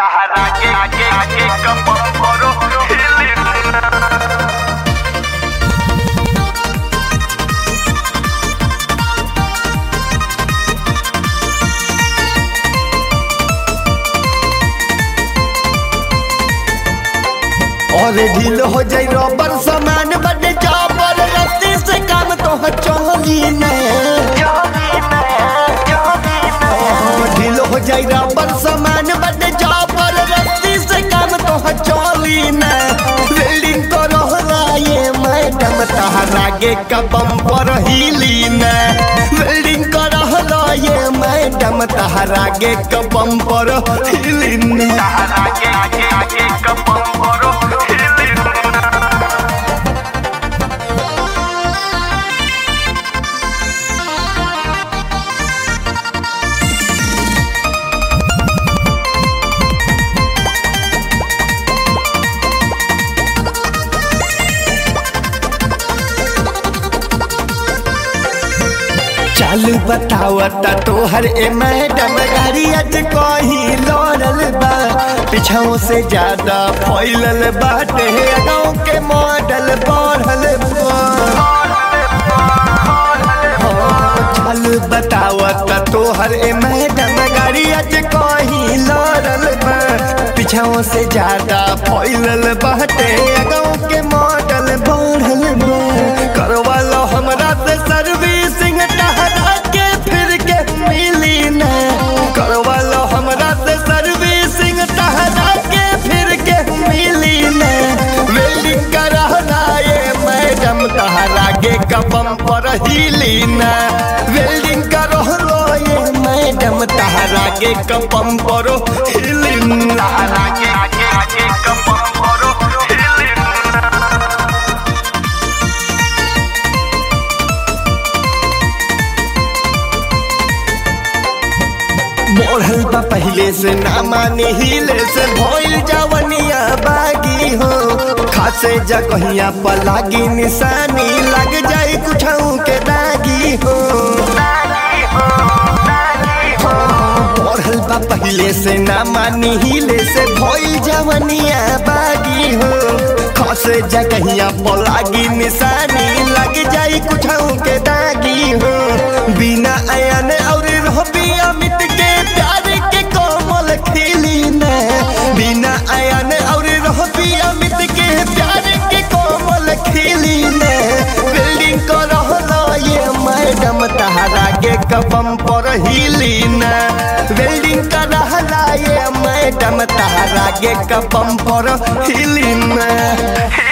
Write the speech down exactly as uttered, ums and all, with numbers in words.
Tahara ke age age kapam poro hilin. और ढील हो जाई रबर सामान बड़े जाबर रस्ते से काम तो चली न ढील हो जाई रबर सामान बड़े जाबर रस्ते से काम तो चली न वेल्डिंग करो ये मैडम तहरा गे कबम पर हिली न वेल्डिंग करो ये मैडम तहरा गे कबम पर हिली न Tahara ke age age kapam poro hilin. चालू बतावता तोहर ए मैडम गाड़ी आज कहीं लौड़ल बा पीछाओं से ज्यादा फैलल बाटे गाँव के मॉडल बढ़ल बा चालू बतावता तोहर ए मैडम गाड़ी आज कहीं लौड़ल बा पीछाओं से ज्यादा फैलल बाटे गाँव के मॉडल बढ़ल बा करवा लो हमरा से सर्विसिंग टहरा के फिर के मिली न करवा लो हमरा से सर्विसिंग टहरा के फिर के मिली न वेल्डिंग करना ये मैडम तहरा के कबम पर हिली न वेल्डिंग करो लो ये मैडम तहरा के कबम पर हिली न Tahara ke age age kapam poro hilin. बढ़ल बा पहले से ना मानी हिले से भइल जवनिया बागी हो खासे जगहिया पर लागी निशानी लग जाई कुछऊ के दागी हो बढ़ल बा पहले से ना मानी हिले से भइल जवनिया बागी हो खासे जगहिया पर लागी निशानी लग जाई कुछऊ के दागी हो बिना आयन और रहबी अमित के प्यार के कोमल खिली न बिना आयन और रहबी अमित के प्यार के कोमल खिली न वेल्डिंग करहला ये मैडम तहरा के कबम पर हिली न वेल्डिंग करहला ये मैडम तहरा के कबम पर हिली न